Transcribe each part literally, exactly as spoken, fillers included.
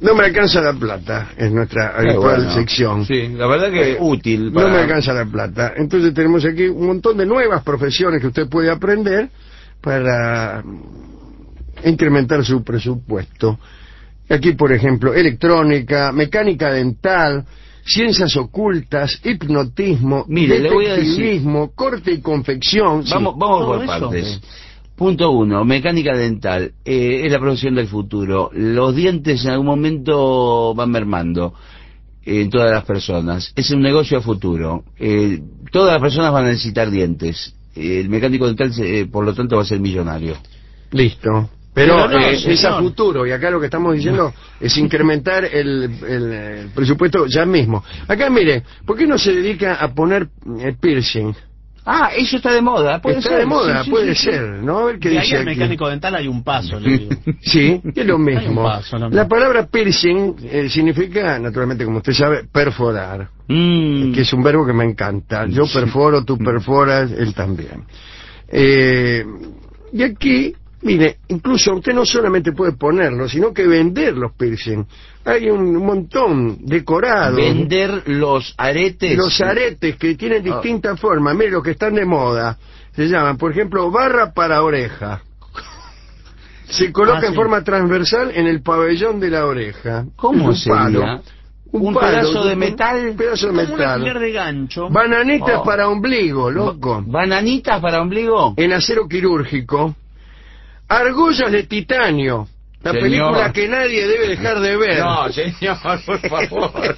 No me alcanza la plata, es nuestra habitual bueno. sección. Sí, la verdad que es útil. Para... No me alcanza la plata. Entonces tenemos aquí un montón de nuevas profesiones que usted puede aprender para incrementar su presupuesto. Aquí, por ejemplo, electrónica, mecánica dental, ciencias ocultas, hipnotismo, Mire, le voy a detectivismo, decir... corte y confección. Vamos, Sí. vamos por eso. partes. Sí. Punto uno, mecánica dental, eh, es la profesión del futuro. Los dientes en algún momento van mermando eh, en todas las personas. Es un negocio a futuro. Eh, todas las personas van a necesitar dientes. Eh, el mecánico dental, eh, por lo tanto, va a ser millonario. Listo. Pero, Pero no, eh, es a señor. futuro, y acá lo que estamos diciendo es incrementar el, el, el presupuesto ya mismo. Acá, mire, ¿por qué no se dedica a poner eh, piercing? Ah, eso está de moda, puede Está ser. de moda, Sí, sí, puede sí, ser, ¿no? A ver qué De ahí dice al aquí. mecánico dental hay un paso, le digo. Sí, es lo Hay un mismo. paso, no, no. La palabra piercing eh, significa, naturalmente, como usted sabe, perforar, Mm. que es un verbo que me encanta. Yo perforo, tú perforas, él también. Eh, y aquí, mire, incluso usted no solamente puede ponerlo, sino que vender los piercing. Hay un montón decorados. Vender los aretes. Los aretes que tienen distintas formas. Mire, los que están de moda. Se llaman, por ejemplo, barra para oreja. Se coloca Ah, en sí. forma transversal en el pabellón de la oreja. ¿Cómo Es un palo. sería? Un, ¿Un palo, pedazo de un metal? pedazo de Como un metal. alfiler de gancho. Bananitas Oh. para ombligo, loco. ¿Bananitas para ombligo? En acero quirúrgico. Argollas de titanio. La Señor. película que nadie debe dejar de ver. No, señor, por favor.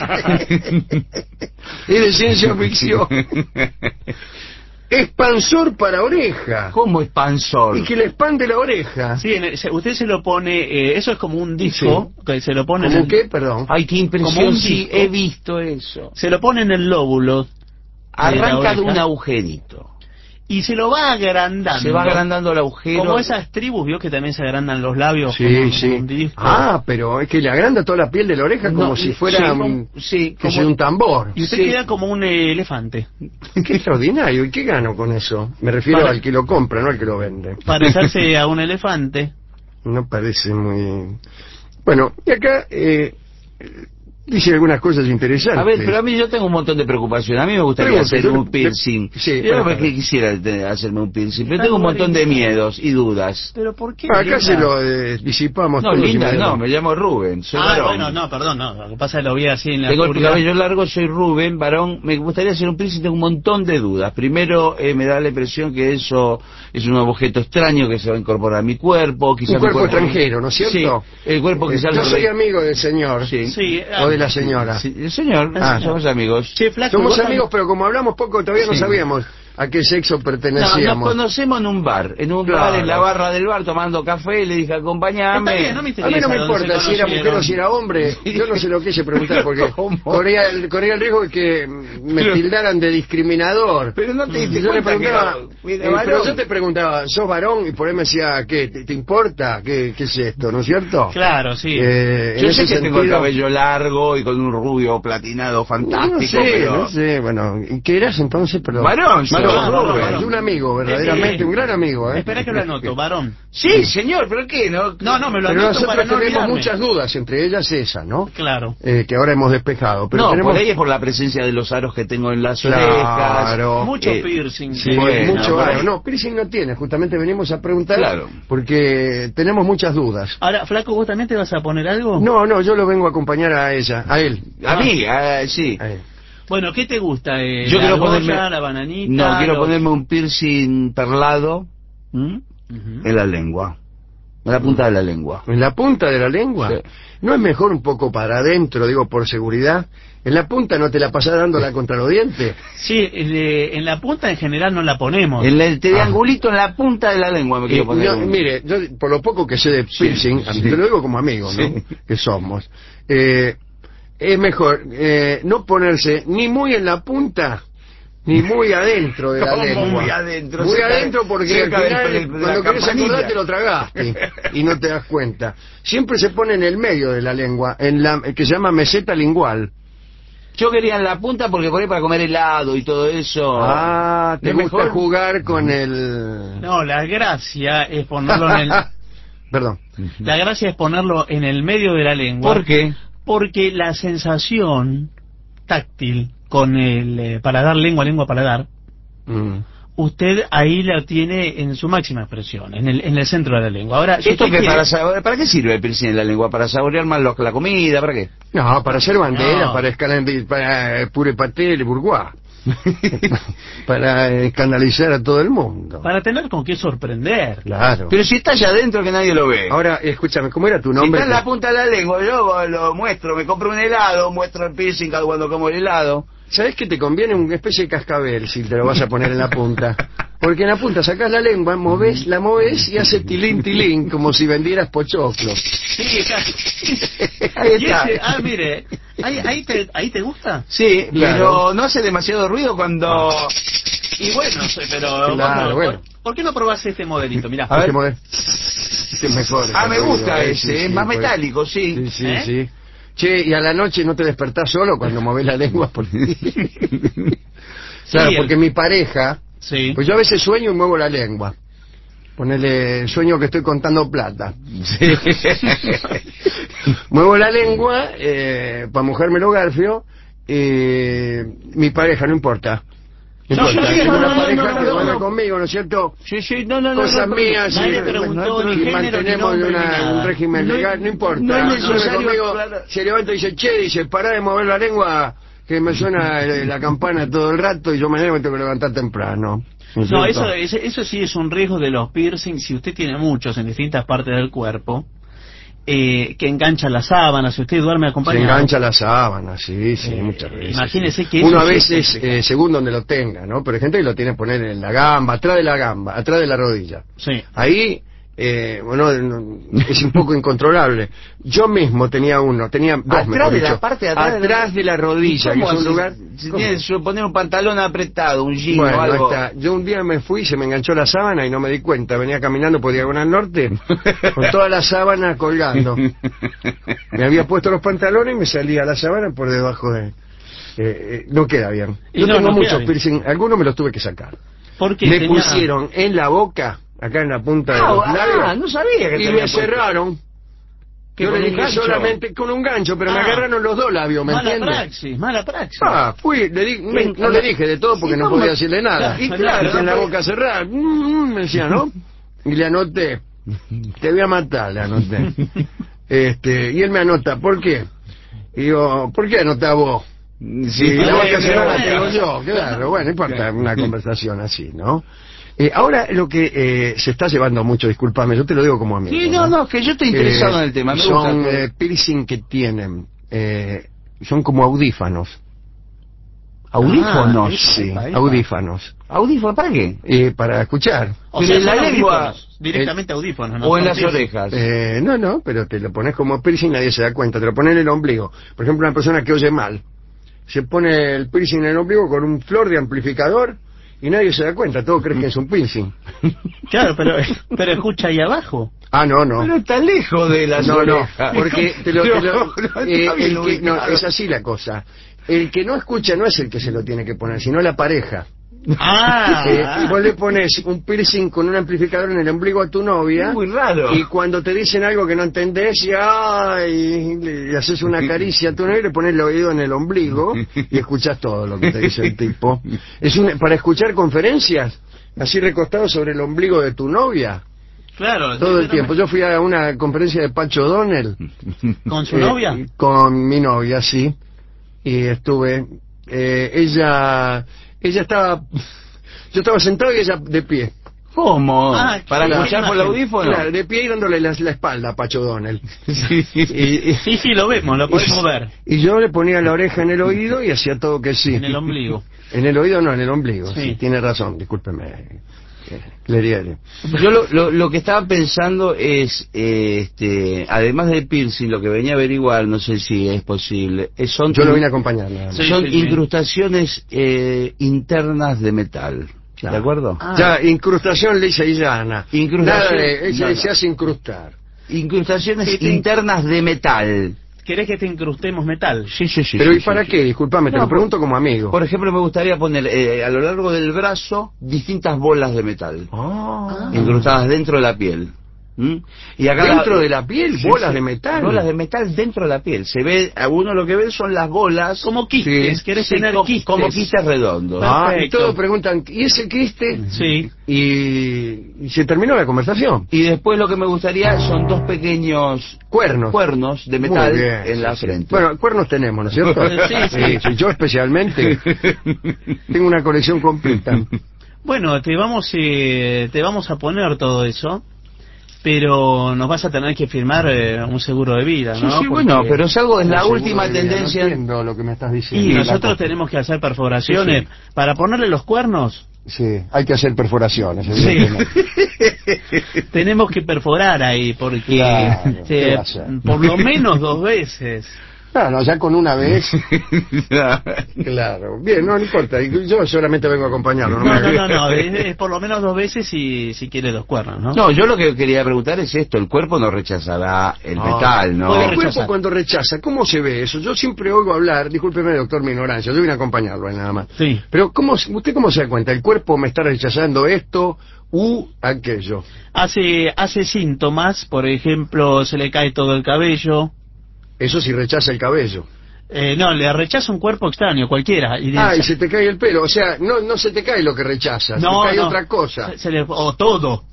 Es de ciencia ficción. Expansor para oreja. ¿Cómo expansor? Y que le expande la oreja. Sí, en el- se- usted se lo pone, eh, eso es como un disco, que se lo pone en ¿Cómo el, qué? Perdón. Ay, qué impresión, Como un sí, disco. he visto eso. se lo pone en el lóbulo. Arranca de oreja. un agujerito. Y se lo va agrandando. Se va agrandando el agujero. Como esas tribus, vio que también se agrandan los labios. Sí, como, sí. como un disco. Ah, pero es que le agranda toda la piel de la oreja como No, si sí, fuera como- un, sí, que como- sea un tambor. Y usted sí. queda como un eh, elefante. Qué extraordinario. ¿Y qué gano con eso? Me refiero Para- al que lo compra, no al que lo vende. Parecerse a un elefante. No parece muy... Bueno, y acá eh, dice algunas cosas interesantes. A ver, pero a mí yo tengo un montón de preocupación. A mí me gustaría Pregunte, hacer yo- un piercing. sí, yo bueno, no que quisiera te- hacerme un piercing, pero Está tengo un montón de linda. miedos y dudas. ¿Pero por qué? Ah, acá linda? se lo eh, disipamos No, todos linda, no, inmediatamente. me llamo Rubén, soy Ah, varón. bueno, no, perdón, no. Lo que pasa es que lo vi así en la Tengo el oscuridad. cabello largo, soy Rubén, varón. Me gustaría hacer un piercing, tengo un montón de dudas. Primero, eh, me da la impresión que eso es un objeto extraño que se va a incorporar a mi cuerpo. Quizá Un mi cuerpo extranjero, ¿no es cierto? Sí, el cuerpo Eh, quizás Yo lo soy re- amigo del señor. Sí. Sí, O de la señora. Sí, el señor, Ah. somos amigos. Che, flaco, Somos vos amigos, pero como hablamos poco, todavía no Sí. sabíamos a qué sexo No, nos pertenecíamos. conocemos en un bar, en un Claro. bar, en la barra del bar, tomando café, y le dije, acompáñame. Está bien, no me A interesa. mí no me dónde se importa si era mujer o conocieron. si era hombre. Yo no se lo quise preguntar porque ¿Cómo? corría el, corría el riesgo de que me Pero- tildaran de discriminador. Pero no te Y diste yo le cuenta que preguntaba, era- era eh, pero varón. yo te preguntaba, ¿sos varón? Y por ahí me decía, ¿qué? ¿Te, te importa? ¿Qué, ¿Qué es esto? ¿No es cierto? Claro, sí. Eh, en Yo ese sé que tengo el sentido- cabello largo y con un rubio platinado fantástico, No sé, pero... no sé, bueno, ¿y qué eras entonces? Perdón. Varón, soy. Varón, Varón, Rubén, varón. un amigo, verdaderamente, Eh, un gran amigo, ¿eh? Espera que lo anoto, varón. Sí, señor, pero ¿qué? No, No, no, me lo Pero anoto nosotros para no tenemos olvidarme. muchas dudas, entre ellas esa, ¿no? Claro. Eh, que ahora hemos despejado. Pero no, tenemos... por ahí es por la presencia de los aros que tengo en las Claro. orejas. Mucho eh, piercing. Sí, Bueno, mucho por ahí. aro. No, piercing no tiene, justamente venimos a preguntar Claro. porque tenemos muchas dudas. Ahora, flaco, ¿vos también te vas a poner algo? No, no, yo lo vengo a acompañar a ella, a él. A mí, ah, sí. A él. Bueno, ¿qué te gusta? Eh, Yo la quiero argolla, ponerme... la bananita. No, quiero los- ponerme un piercing perlado, ¿m? Ujú. en la lengua. En la punta de la lengua. ¿En la punta de la lengua? Sí. ¿No es mejor un poco para adentro, digo, por seguridad? ¿En la punta no te la pasás dándola contra los dientes? Sí, eh, en la punta en general no la ponemos. En la- el triangulito en la punta de la lengua me quiero Y, poner. no, un- mire, yo por lo poco que sé de piercing, sí. te lo digo como amigo, ¿no? Sí. Que somos, eh, es mejor eh, no ponerse ni muy en la punta ni muy adentro de la ¿Cómo lengua. muy adentro? Muy Cerca de- adentro porque al cerca del- final, de la cuando querés campanilla. acordar te lo tragaste y no te das cuenta. Siempre se pone en el medio de la lengua, en la que se llama meseta lingual. Yo quería en la punta porque por ahí para comer helado y todo eso. Ah, te ¿Es gusta mejor? jugar con el... No, la gracia es ponerlo en el... Perdón. La gracia es ponerlo en el medio de la lengua. ¿Por qué? Porque la sensación táctil con el eh, paladar, lengua, lengua, paladar, Mm. usted ahí la tiene en su máxima expresión, en el, en el centro de la lengua. Ahora, si ¿Esto usted qué, quiere- para, saborear- ¿Para qué sirve el piercing en la lengua? ¿Para saborear más lo- la comida? ¿Para qué? No, para hacer bandera, No. para escalar, para eh, pure paté, le bourgeois. Para escandalizar a todo el mundo. para tener con qué sorprender. Claro. Pero si está allá adentro que nadie lo ve. Ahora, escúchame, ¿cómo era tu Si nombre? está en la punta de la lengua, yo lo muestro, me compro un helado, muestro el piercing cuando como el helado. ¿Sabes que te conviene una especie de cascabel si te lo vas a poner en la punta? Porque en la punta sacás la lengua, movés, la movés y hace tilín tilín, como si vendieras pochoclos. Sí, claro. Ahí Y está. ese- ah, mire, ahí, ahí, te, ahí te gusta. Sí, Claro. pero no hace demasiado ruido cuando... Y bueno, sí, pero Claro, vos, bueno. ¿por, por qué no probás este modelito? Mirá. A ver. Este modelo- este es mejor. Ah, me este gusta ruido, eh, ese, sí, es sí, más pues. metálico, sí. Sí, sí, ¿Eh? sí. Che, y a la noche no te despertás solo cuando movés la lengua. Por... Claro, Sí, el- porque mi pareja, Sí. pues yo a veces sueño y muevo la lengua. Ponele, sueño que estoy contando plata. Muevo la lengua eh, para mojarme los garfios. Eh, mi pareja, no importa. No No, importa. no, Tengo no, una no, pareja no, no, que no, duerme no. conmigo, ¿no es cierto? Sí, sí, no, no, no. Cosas no, mías, nadie y, preguntó ni y género, ni mantenemos nombre, una- ni nada. un régimen No es- legal, no importa. no es Duerme necesario conmigo, aclarar. se levanta y dice, che, dice, pará de mover la lengua, que me suena eh, la campana todo el rato y yo mañana me tengo que levantar temprano. ¿No es No, cierto? eso, ese- eso sí es un riesgo de los piercings. Si usted tiene muchos en distintas partes del cuerpo, eh, que engancha la sábana, si usted duerme Se acompañado. engancha la sábana, sí, sí, Eh, muchas veces. imagínese sí. que Uno eso a sí veces, es eh, según donde lo tenga, ¿no? Pero hay gente que lo tiene que poner en la gamba, atrás de la gamba, atrás de la rodilla. Sí. Ahí, eh, bueno, no- es un poco incontrolable. Yo mismo tenía uno, tenía dos, Atrás mejor de la dicho. parte de atrás de la- Atrás de la rodilla, que ¿Cómo es un haces? lugar... Si ¿Cómo? tienes que poner un pantalón apretado, un jean Bueno, o ahí algo. está. Yo un día me fui, se me enganchó la sábana y no me di cuenta. Venía caminando por Diagonal Norte con toda la sábana colgando. Me había puesto los pantalones y me salía la sábana por debajo de... eh, eh, no queda bien. Y Yo no, tengo no queda muchos bien. piercing, algunos me los tuve que sacar. Porque Me tenía- pusieron en la boca, acá en la punta de Ah, los ah, labios, no sabía que y tenía me puesto. cerraron. ¿Qué, Yo con le un dije gancho? solamente con un gancho, pero me Ah. agarraron los dos labios, ¿me mala entiendes? praxis, mala praxis. Ah, fui, le di- me- no le dije de todo porque ¿Y no cómo? podía decirle nada. Claro, Y claro, claro, en la no boca cerrada, mm, mm, me decía, ¿no? Y le anoté, te voy a matar, le anoté. Este, y él me anota, ¿por qué? Y yo, ¿por qué anotás vos? Sí, Si la bueno, boca cerrada la bueno. tengo yo, claro, bueno, no importa, una conversación así, ¿no? Eh, ahora lo que eh, se está llevando mucho, discúlpame, yo te lo digo como amigo. Sí, no, no, que yo estoy interesado Eh, en el tema. Me son gusta. eh, piercing que tienen, eh, son como audífanos. Audífonos. Ah, Sí, epa, epa. audífanos. ¿Audífonos para qué? Eh, para escuchar. O Pero sea, en la son lengua, audífonos, directamente audífonos, ¿no? O en Son las piercing. orejas. Eh, no, no, pero te lo pones como piercing, nadie se da cuenta. Te lo pones en el ombligo. Por ejemplo, una persona que oye mal, se pone el piercing en el ombligo con un flor de amplificador y nadie se da cuenta. Todos creen que es un piercing. Claro, pero, pero escucha ahí abajo. Ah, no, no. Pero está lejos de las No, no, orejas. porque te lo, te lo- No, no está eh, bien el que- no, ubicado. es así la cosa. El que no escucha no es el que se lo tiene que poner, sino la pareja. Ah, Eh, y vos le pones un piercing con un amplificador en el ombligo a tu novia. Muy raro. Y cuando te dicen algo que no entendés, y, ay, le haces una caricia a tu novia y le pones el oído en el ombligo y escuchás todo lo que te dice el tipo. Es un, para escuchar conferencias, así recostado sobre el ombligo de tu novia, claro. todo el tiempo. Yo fui a una conferencia de Pacho Donel. ¿Con su eh, novia? Con mi novia, sí. Y estuve, eh, ella, ella estaba, yo estaba sentado y ella de pie. ¿Cómo? Ah, ¿Para claro. escuchar por el audífono? Claro, de pie y dándole la, la espalda a Pacho Donel. Sí. Y, y- Sí, sí, lo vemos, lo podemos ver. y yo le ponía la oreja en el oído y hacía todo que sí. En el ombligo. En el oído no, en el ombligo. Sí. Sí, tiene razón, discúlpeme. Eh, Cleriere. Yo lo, lo, lo que estaba pensando es, eh, este, además del piercing, lo que venía a averiguar, no sé si es posible, eh, son, Yo lo vine a acompañar. nada más. Sí, son sí, sí. incrustaciones eh, internas de metal. Claro. ¿De acuerdo? Ah. Ya, incrustación lisa y llana. Incrustación- Nada de, ella no, no. se hace incrustar. Incrustaciones Sí, sí. internas de metal. ¿Querés que te incrustemos metal? Sí, sí, sí. Pero sí, ¿y para sí, qué? Disculpame, te No, lo pregunto como amigo. Por ejemplo, me gustaría poner eh, a lo largo del brazo distintas bolas de metal, Ah. incrustadas dentro de la piel. ¿Mm? Y acá dentro la, de la piel, sí, bolas sí, de metal. bolas de metal dentro de la piel. Se ve, a uno lo que ve son las bolas. Como quistes, Sí, querés sí, tener co- quistes. como quistes redondos. Ah, y Perfecto. todos preguntan, ¿y ese quiste? Sí. Y, y se terminó la conversación. Y después lo que me gustaría son dos pequeños Cuernos. cuernos de Muy metal bien, en sí, la sí. frente. Bueno, cuernos tenemos, ¿no es cierto? Sí, sí. sí, yo especialmente tengo una colección completa. Bueno, te vamos, eh, te vamos a poner todo eso, pero nos vas a tener que firmar eh, un seguro de vida, Sí, ¿no? sí, Porque- bueno, pero es algo, es la Seguro última de vida, tendencia. No entiendo lo que me estás diciendo. Y La nosotros cosa. tenemos que hacer perforaciones Sí, para ponerle los cuernos. Sí, hay que hacer perforaciones. Sí. evidentemente. Tenemos que perforar ahí porque Claro, eh, ¿qué va a hacer? por lo menos dos veces. No, no, ya con una vez. Claro. Bien, no, no importa. Yo solamente vengo a acompañarlo. No, me- no, no, no, es, es por lo menos dos veces si, si quiere dos cuernos, ¿no? No, yo lo que quería preguntar es esto, el cuerpo no rechazará el No. metal, ¿no? Puede El cuerpo rechazar. cuando rechaza, ¿cómo se ve eso? Yo siempre oigo hablar, discúlpeme doctor mi ignorancia, yo vine a acompañarlo ahí nada más. Sí. Pero ¿cómo, ¿usted cómo se da cuenta? ¿El cuerpo me está rechazando esto u aquello? Hace, hace síntomas, por ejemplo, se le cae todo el cabello. Eso sí rechaza el cabello. Eh, no, le rechaza un cuerpo extraño, cualquiera. Y Ah, y dice- se te cae el pelo. O sea, no, no se te cae lo que rechazas, no, se te cae no. otra cosa. Se- se le- o todo.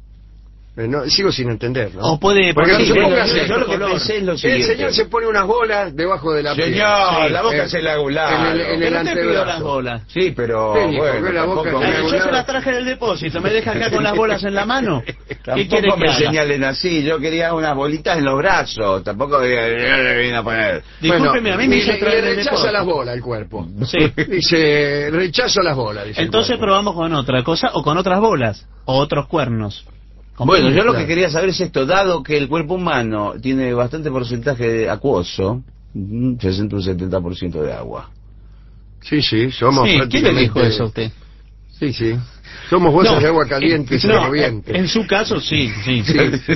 Eh, no, sigo sin entender, ¿no? O puede Porque poner- supóngase, yo lo que color. pensé es lo el siguiente. señor se pone unas bolas debajo de la piel. Señor, Sí, la boca eh, se la hago en largo. el, en el Pero usted pidió antebrazo. las bolas. Sí, pero Sí, bueno, porque la boca tampoco, se Eh, hago yo largo. se las traje del depósito, me deja acá con las bolas en la mano. ¿Qué quiere tampoco que me haga? señalen así, yo quería unas bolitas en los brazos, tampoco le vine a poner. Discúlpeme, a mí me y hizo le, traer y le el rechaza depósito. las bolas el cuerpo. Sí. Dice, rechazo las bolas. Dice el Entonces cuerpo. probamos con otra cosa o con otras bolas o otros cuernos. Bueno, yo lo Claro. que quería saber es esto, dado que el cuerpo humano tiene bastante porcentaje de acuoso, un sesenta o un setenta por ciento de agua. Sí, sí, somos Sí, ¿quién le prácticamente... dijo eso a usted? Sí, sí. Somos bolsas No, de agua caliente y eh, no, corriente. en su caso sí, sí. Sí, sí.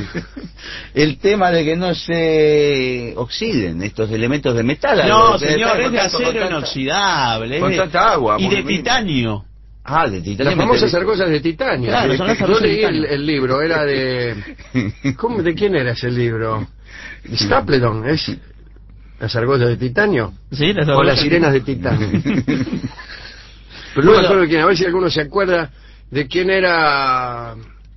El tema de que no se oxiden estos elementos de metal. No, al- de señor, estar es en de contacto acero con tanta- inoxidable. es con de- tanta agua, Y por de lo mismo. titanio. Ah, de titanio. Las me famosas interesa. argollas de titanio. Claro, son las Yo argollas de leí el, titanio. el libro, era de... ¿Cómo, ¿De quién era ese libro? Stapledon, ¿es? ¿Las argollas de titanio? Sí, las O argollas las de sirenas de titanio. Pero no me acuerdo de quién, a ver si alguno se acuerda de quién era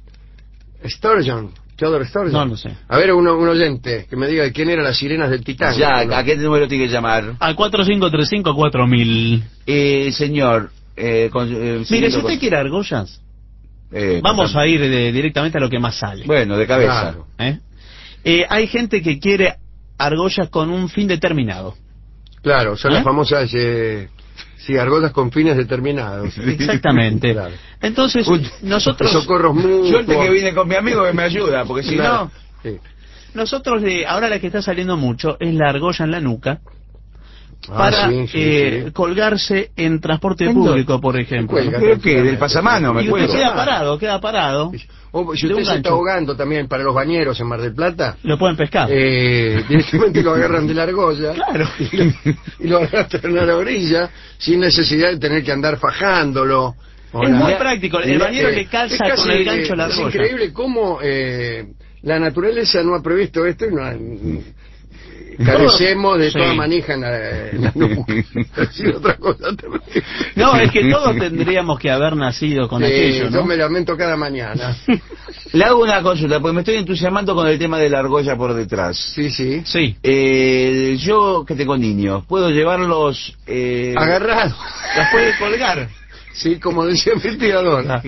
Sturgeon, Theodore Sturgeon. No lo sé. A ver, uno, un oyente que me diga de quién eran las sirenas del titanio. Ya, ¿no? ¿a qué número tiene que llamar? Al cuatro cinco tres cinco cuatro mil. Eh, señor, eh, con- eh, Mire, siguiendo si usted con- quiere argollas, eh, vamos contame. a ir de- directamente a lo que más sale. Bueno, de cabeza. Claro. ¿Eh? Eh, hay gente que quiere argollas con un fin determinado. Claro, son ¿Eh? las famosas, eh, sí, argollas con fines determinados. Exactamente. Claro. Entonces, Uy, nosotros Socorros mutuos. Suerte que vine con mi amigo que me ayuda, porque si Claro. no... Sí. nosotros eh, ahora la que está saliendo mucho es la argolla en la nuca Ah, para sí, sí, eh, sí. colgarse en transporte ¿En público, por ejemplo. cuelga? Creo que del pasamano me Y usted cuelgo. queda parado, queda parado, O si de usted un se está gancho. ahogando también para los bañeros en Mar del Plata, lo pueden pescar. eh, directamente lo agarran de la argolla Claro. y lo, y lo arrastran a la orilla sin necesidad de tener que andar fajándolo. o Es nada. muy práctico, el bañero le calza es con casi, el gancho la Es argolla. increíble cómo eh, la naturaleza no ha previsto esto y no ha- carecemos de Sí. toda manija en la, en la nuca. Ha sido otra cosa terrible. No, es que todos tendríamos que haber nacido con Sí, aquello, yo ¿no? me lamento cada mañana. Le hago una consulta, porque me estoy entusiasmando con el tema de la argolla por detrás. Sí, sí. Sí. Eh, yo que tengo niños, ¿puedo llevarlos... Eh, Agarrado. Las puede colgar. Sí, como decía mi tirador.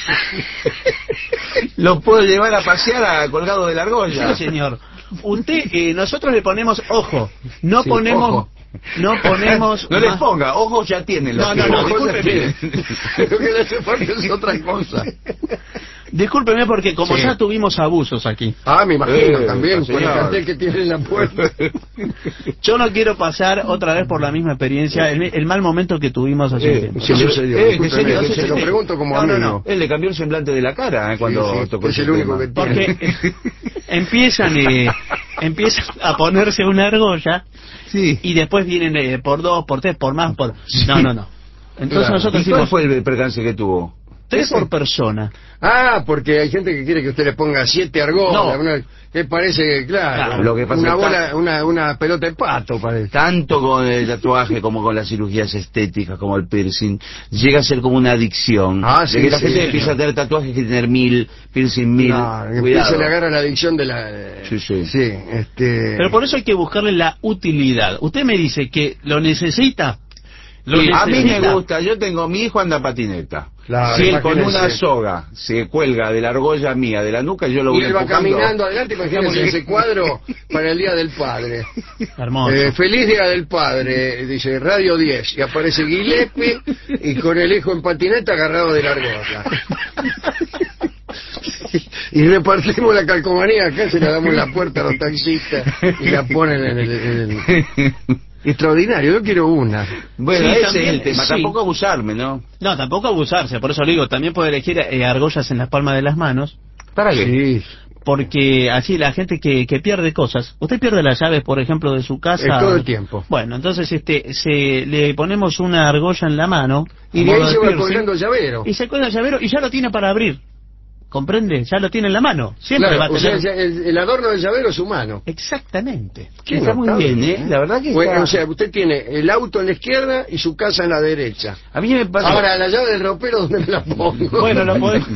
¿Los puedo llevar a pasear a, colgado de la argolla? Sí, señor. Usted, eh, nosotros le ponemos, ojo, no Sí, ponemos, ojo. no ponemos... No les más- ponga, ojos ya tienen los No, no, que- no, ojos ya discúlpeme. tienen. Lo que le hace falta es otra cosa. Discúlpeme porque como Sí. ya tuvimos abusos aquí, Ah, me imagino Eh, también, con el señor. cartel que tiene en la puerta. yo no quiero pasar otra vez por la misma experiencia, el, el mal momento que tuvimos hace un Eh, tiempo. ¿Qué Sí, sucedió? eh, Discúlpeme, que serio, que se lo serio. pregunto como No, no, amigo. no, él le cambió el semblante de la cara eh, cuando Sí, sí, tocó es ese el único tema. que Porque eh, empiezan, eh, empiezan a ponerse una argolla Sí. y después vienen eh, por dos, por tres, por más, por... No, no, no. Entonces Claro. nosotros ¿Y cuál decimos, fue el percance que tuvo? Tres Ese. por persona. Ah, porque hay gente que quiere que usted le ponga siete argolas. No. Una, que parece, claro, Claro, lo que pasa una, es bola, tan- una, una pelota de pato, parece. Tanto con el tatuaje como con las cirugías estéticas, como el piercing, llega a ser como una adicción. Ah, de sí, que la sí, gente sí. empieza a tener tatuajes que tener mil, piercing mil. Claro, que Cuidado. empieza, le agarra la adicción de la... Sí, sí. Sí, este... Pero por eso hay que buscarle la utilidad. Usted me dice que lo necesita. Lo Y a mí me necesita. gusta, yo tengo, mi hijo anda patineta. Claro, si él con imagínese. una soga se cuelga de la argolla mía, de la nuca, yo lo voy Y él va empujando. caminando adelante, imagínense ese cuadro para el Día del Padre. Hermoso. Eh, feliz Día del Padre, dice Radio diez, y aparece Gillespie y con el hijo en patineta agarrado de la argolla. Y repartimos la calcomanía acá, se la damos en la puerta a los taxistas y la ponen en el... en el- Extraordinario, yo quiero una. Bueno, Sí, ese también, es el tema, sí. tampoco abusarme, ¿no? No, tampoco abusarse. Por eso le digo, también puede elegir eh, argollas en las palmas de las manos. ¿Para qué? Sí, Porque así la gente que, que pierde cosas, usted pierde las llaves, por ejemplo, de su casa. es todo el tiempo. Bueno, entonces este, se le ponemos una argolla en la mano Y a de modo ahí de se va piercing, colgando el llavero. y se cuelga el llavero y ya lo tiene para abrir. ¿Comprende? Ya lo tiene en la mano. Siempre Claro, va a o sea, tener. el, el adorno del llavero es humano. Exactamente. Qué Está muy notable, bien, ¿eh? La verdad que está... Bueno, o sea, usted tiene el auto en la izquierda y su casa en la derecha. A mí me pasa... Ahora, la llave del ropero, ¿dónde me la pongo? Bueno, lo podemos...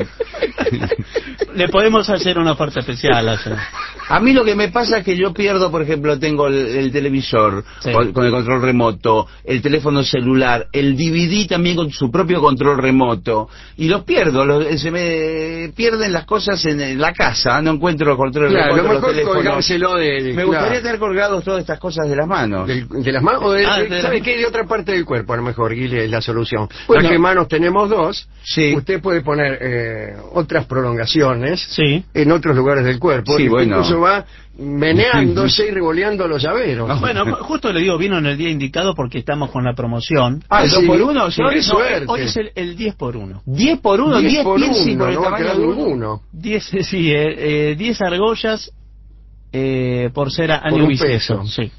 le podemos hacer una oferta especial. O sea. A mí lo que me pasa es que yo pierdo, por ejemplo, tengo el, el televisor Sí. con, con el control remoto, el teléfono celular, el D V D también con su propio control remoto, y los pierdo, los- se me pierden las cosas en, en la casa, no encuentro el control Claro, remoto, lo los mejor teléfonos. colgárselo de... de- Me claro, gustaría tener colgados todas estas cosas de las manos. del- de las manos, o de, Ah, de- de ¿sabe la- qué? De otra parte del cuerpo, a lo mejor, Guile, es la solución. Bueno. Ya que manos tenemos dos, Sí. usted puede poner eh, otras prolongaciones Sí. en otros lugares del cuerpo. Sí, y bueno. incluso va meneándose y revoleando los llaveros. Bueno, ju- justo le digo, vino en el día indicado porque estamos con la promoción. Ah, ¿el Sí. dos por uno? Sí. No, qué No, suerte. hoy es el, el diez por uno. diez por uno, diez por piercing uno, por el no va a tamaño quedar de uno. ninguno. diez, sí, eh, eh, diez argollas eh, por ser a- Por año un bisiesto. peso. Sí.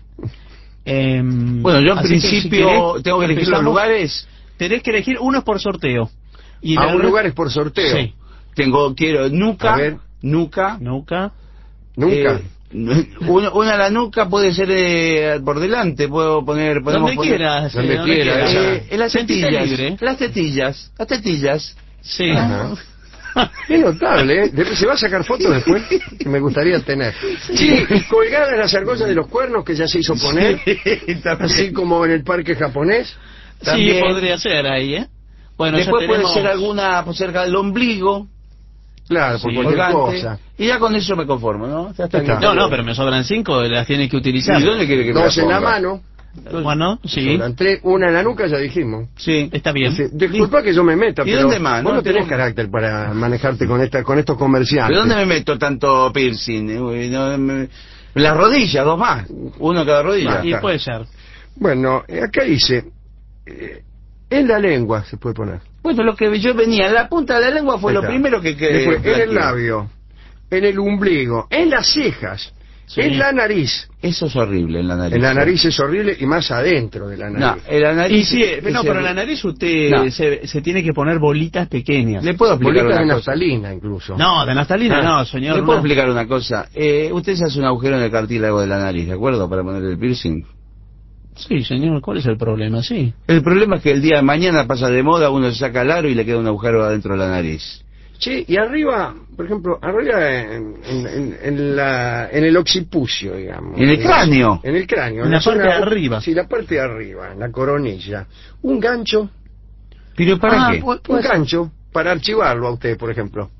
Em, Bueno, yo en así que, si principio querés, tengo que elegir los empezamos. lugares. Tenés que elegir uno por sorteo. Y A la un verdad- lugar es por sorteo. Sí. Tengo, quiero nuca, A ver. nuca, Nuca. Nunca. Eh, una, una a la nuca puede ser eh, por delante, puedo poner... podemos Donde poner- quieras. donde eh, quiera, quieras. esa. Eh, en las Sentite tetillas, libre. las tetillas, las tetillas. Sí. Ajá. Es notable, ¿eh? De- ¿Se va a sacar fotos después? Que me gustaría tener. Sí, y colgadas las argollas de los cuernos que ya se hizo poner, así como en el parque japonés. Sí, También. podría ser ahí, ¿eh? Bueno, ya Después puede tenemos- ser alguna por cerca del ombligo, Claro, por Sí, cualquier colgante, cosa. y ya con eso me conformo, ¿no? Ya está. está. No, no, pero me sobran cinco, las tiene que utilizar. ¿Y dónde quiere que me Dos la en la ponga? mano, Bueno, sí, sobran tres, una en la nuca, ya dijimos. Sí. está bien. Sí, disculpa que yo me meta, ¿Y pero dónde más? vos No no tenés tengo- carácter para manejarte con esta, con estos comerciantes. ¿De dónde me meto tanto piercing? Uy, no, me- Las rodillas, dos más. Uno en cada rodilla. Ah, Y está. puede ser. Bueno, eh, acá dice, eh, en la lengua se puede poner. Bueno, lo que yo venía, la punta de la lengua fue Ahí lo está. primero que... que Después, en el planteé. labio, en el ombligo, en las cejas, Sí. en la nariz. Eso es horrible en la nariz. En la nariz es horrible y más adentro de la No, nariz. en la Y nariz... sí, es no, pero en la horrible. nariz usted No. se, se tiene que poner bolitas pequeñas. ¿Le puedo explicar Bolitas de una cosa? naftalina incluso. No, de naftalina Ah, no, señor. ¿Le puedo no. explicar una cosa? Eh, usted se hace un agujero en el cartílago de la nariz, ¿de acuerdo? Para poner el piercing. Sí, señor, ¿cuál es el problema? Sí. El problema es que el día de mañana pasa de moda, uno se saca el aro y le queda un agujero adentro de la nariz. Che, y arriba, por ejemplo, arriba en, en- en- en la, en el occipucio, digamos. ¿En el cráneo? En el cráneo. En la zona- parte de arriba. Sí, la parte de arriba, en la coronilla. Un gancho, ¿Pero para Ah, qué? pu- un pues- gancho, para archivarlo a usted, por ejemplo.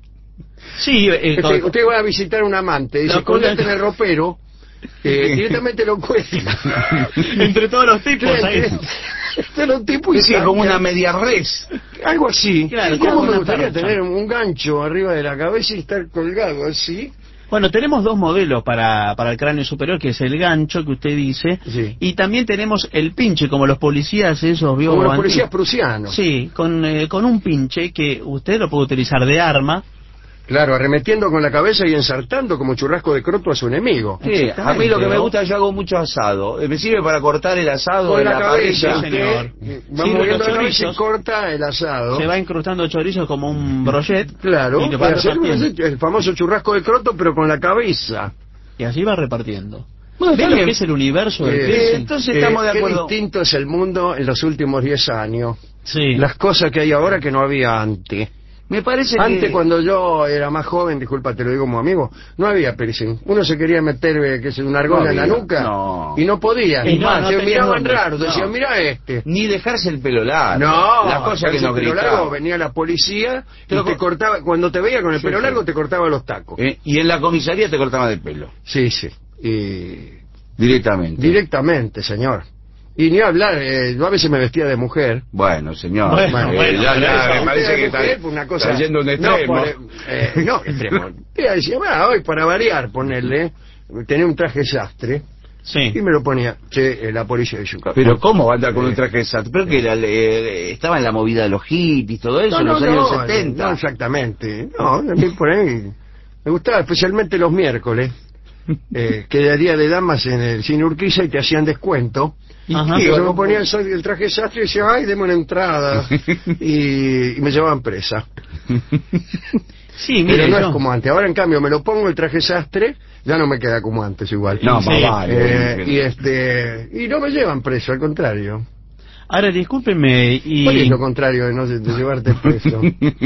Sí, eh, Este, con- usted va a visitar un amante, dice, No, con colgate el- en el ropero, eh, directamente lo cuelga. entre todos los tipos ahí. De los tipos y Sí, es como saca. una media res. Algo así. Claro, ¿Cómo como me una gustaría percha. tener un gancho arriba de la cabeza y estar colgado así? Bueno, tenemos dos modelos para, para el cráneo superior, que es el gancho que usted dice, Sí. y también tenemos el pinche, como los policías esos vio Como los antiguos. policías prusianos. Sí, con, eh, con un pinche que usted lo puede utilizar de arma Claro, arremetiendo con la cabeza y ensartando como churrasco de croto a su enemigo. Sí, a mí lo que me gusta, yo hago mucho asado. Eh, Me sirve para cortar el asado Con de la, la, cabeza, parrilla. señor. usted va Sirve moviendo los la cabeza y chorizos. corta el asado. Se va incrustando chorizo como un brochet. Claro, y, lo va para hacer repartiendo. el famoso churrasco de croto, pero con la cabeza. Y así va repartiendo. Bueno, ¿Ves está lo bien. que es el universo del Eh, piercing? entonces estamos de qué acuerdo. distinto es el mundo en los últimos diez años. Sí. Las cosas que hay ahora que no había antes. Me parece Antes, que... cuando yo era más joven, disculpa, te lo digo como amigo, no había piercing. Uno se quería meter, eh, que es una argolla No en la había, nuca no. y no podía. Y Es no, más, no se tenía miraban nombre. raro, No. decían, mira este. Ni dejarse el pelo largo. No, las cosas que con nos el pelo largo gritaban. venía la policía y Pero te con- cortaba, cuando te veía con el Sí, pelo sí. largo te cortaba los tacos. Eh, y en la comisaría te cortaban el pelo. Sí, sí. Y Directamente. directamente, señor. Y ni hablar, eh, yo a veces me vestía de mujer. Bueno, señor. Bueno, Eh, bueno, ya, pero ya, eso- me parece que está, Mujer, una cosa, está yendo un no, extremo. por- eh, no, extremo. Ella decía, "Ah, hoy para variar, ponerle, tenía un traje sastre Sí. y me lo ponía, che, eh, la policía de Yucatán. Pero ¿cómo va a andar con Eh, un traje exacto? Pero que era, eh, estaba en la movida de los hippies, todo eso, en los años setenta. No, exactamente. No, a mí por ahí me gustaba especialmente los miércoles, eh, que era día de damas en el cine Urquiza y te hacían descuento. Ajá. Y yo me ponía el, sa- el traje sastre y decía, ay, deme una entrada. y, y me llevaban presa. Sí, Pero mire, no yo- es como antes. Ahora, en cambio, me lo pongo el traje sastre, ya no me queda como antes igual. No, Sí. más vale. Eh, y este y no me llevan preso, al contrario. Ahora, discúlpeme y... ¿Cuál es lo contrario de no de, de llevarte preso?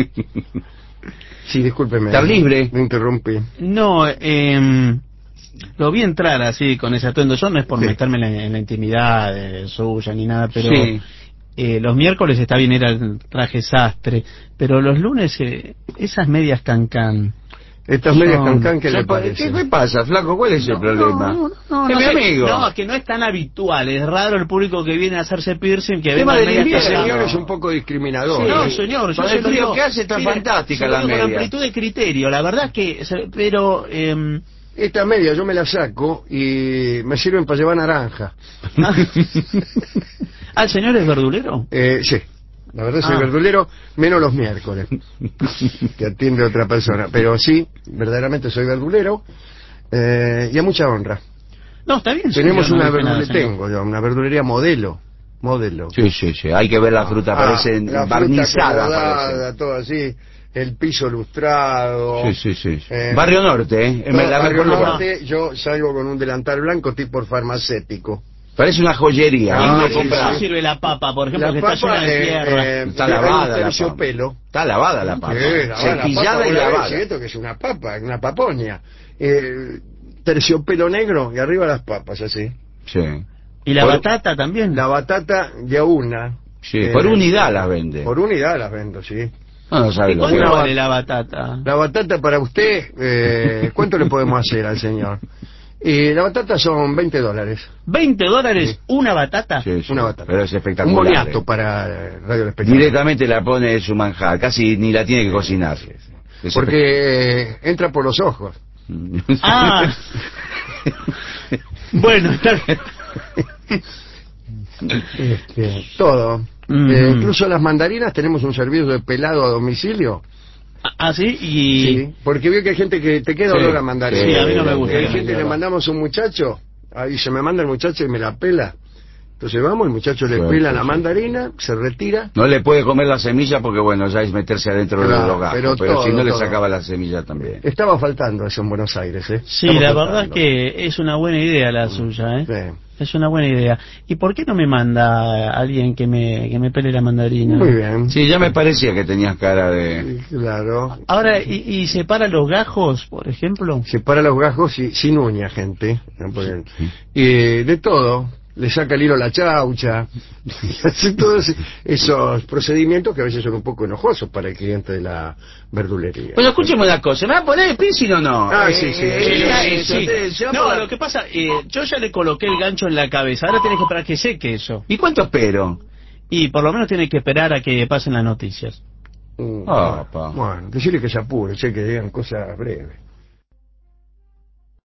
Sí, discúlpeme. Estar libre. Me interrumpí. No, eh, lo vi entrar así con ese atuendo. Yo no es por Sí. meterme en la, en la intimidad eh, suya ni nada, pero Sí. eh, los miércoles está bien ir al traje sastre, pero los lunes eh, esas medias cancán. Estas medias Son- cancán, ¿qué le ¿Qué parece? me pasa, flaco? ¿Cuál es el problema? No, no, es no, mi que- amigo. No, es que no es tan habitual. Es raro el público que viene a hacerse piercing que Tema venga del medias invierno. Este cancán. señor es un poco discriminador. Sí, no, ¿eh? señor, yo Con se el lo frío digo- que hace está mire, fantástica se lo la digo con media. amplitud de criterio, la verdad que... se- Pero... Eh, Esta media yo me la saco y me sirven para llevar naranja. ¿Ah, el señor es verdulero? Eh, sí, la verdad soy Ah. verdulero, menos los miércoles, que atiende otra persona. Pero sí, verdaderamente soy verdulero eh, y a mucha honra. No, está bien. Tenemos señor, una no dice nada, verdulería, señor. tengo yo, una verdulería modelo. Modelo. Sí, sí, sí. Hay que ver la fruta, Ah, parece la fruta barnizada. acomodada, Parece. todo así, el piso lustrado. Sí, sí, sí. Eh, Barrio Norte, ¿eh? No, la Barrio mejor lugar. Norte, yo salgo con un delantal blanco tipo farmacéutico. Parece una joyería. Ah, ¿Y ¿no? cómo sí, comprar? sí. sirve la papa, por ejemplo, La que papa, está llena de eh, tierra? eh, Está hay un lavada la papa. terciopelo. Está lavada la papa. Sí, lavada la Cepillada papa, y una vez, lavada. ¿sí? Esto que es una papa, una papoña. Eh, terciopelo negro y arriba las papas, así. Sí. ¿Y la Por- batata también? La batata de a una. Sí, Eh, por unidad las vende. Por unidad las vendo, sí. No, no sabe ¿Y lo cuánto que Una vale bat- la batata? La batata para usted, eh, ¿cuánto le podemos hacer al señor? Y la batata son veinte dólares. ¿veinte dólares una batata? Sí, sí. Una batata. Pero es Un espectacular. boniato eh. para eh, Radio del Espectador. Directamente la pone en su manjar. Casi ni la tiene que cocinar. Es Porque eh, entra por los ojos. espe- Ah. Bueno, está bien. Este, todo. Ujú. Eh, incluso las mandarinas tenemos un servicio de pelado a domicilio. Ah, sí, y... Sí, porque veo que hay gente que te queda Sí, olor a mandarina. sí, a mí no me gusta Hay que me gente quede le olor. mandamos un muchacho, ahí se me manda el muchacho y me la pela. Entonces vamos, el muchacho le Sí, pela sí, la sí. mandarina, se retira. No le puede comer la semilla porque, bueno, ya es meterse adentro Claro, de los gajos. pero Pero, todo, si no le todo. sacaba la semilla también. Estaba faltando eso en Buenos Aires, ¿eh? Sí, Estaba la faltando. verdad es que es una buena idea la suya, ¿eh? Sí. Es una buena idea. ¿Y por qué no me manda alguien que me, que me pele la mandarina? Muy bien. Sí, ya me parecía que tenías cara de... Sí, claro. Ahora, ¿y, y separa los gajos, por ejemplo? Separa los gajos y, sin uña, gente. ¿no? Porque- y de todo. Le saca el hilo a la chaucha. Y hace todos esos procedimientos que a veces son un poco enojosos para el cliente de la verdulería. Bueno, escúcheme una cosa. ¿Me va a poner el piercing o no? Ah, sí, sí, Eh, sí, ya Sí, eso, sí. te- se va No, por la- lo que pasa, eh, yo ya le coloqué el gancho en la cabeza, ahora tenés que esperar que seque eso. ¿Y cuánto espero? Y por lo menos tiene que esperar a que pasen las noticias. Mm, Ah, pa. bueno, decirle que se apure, sé que digan cosas breves.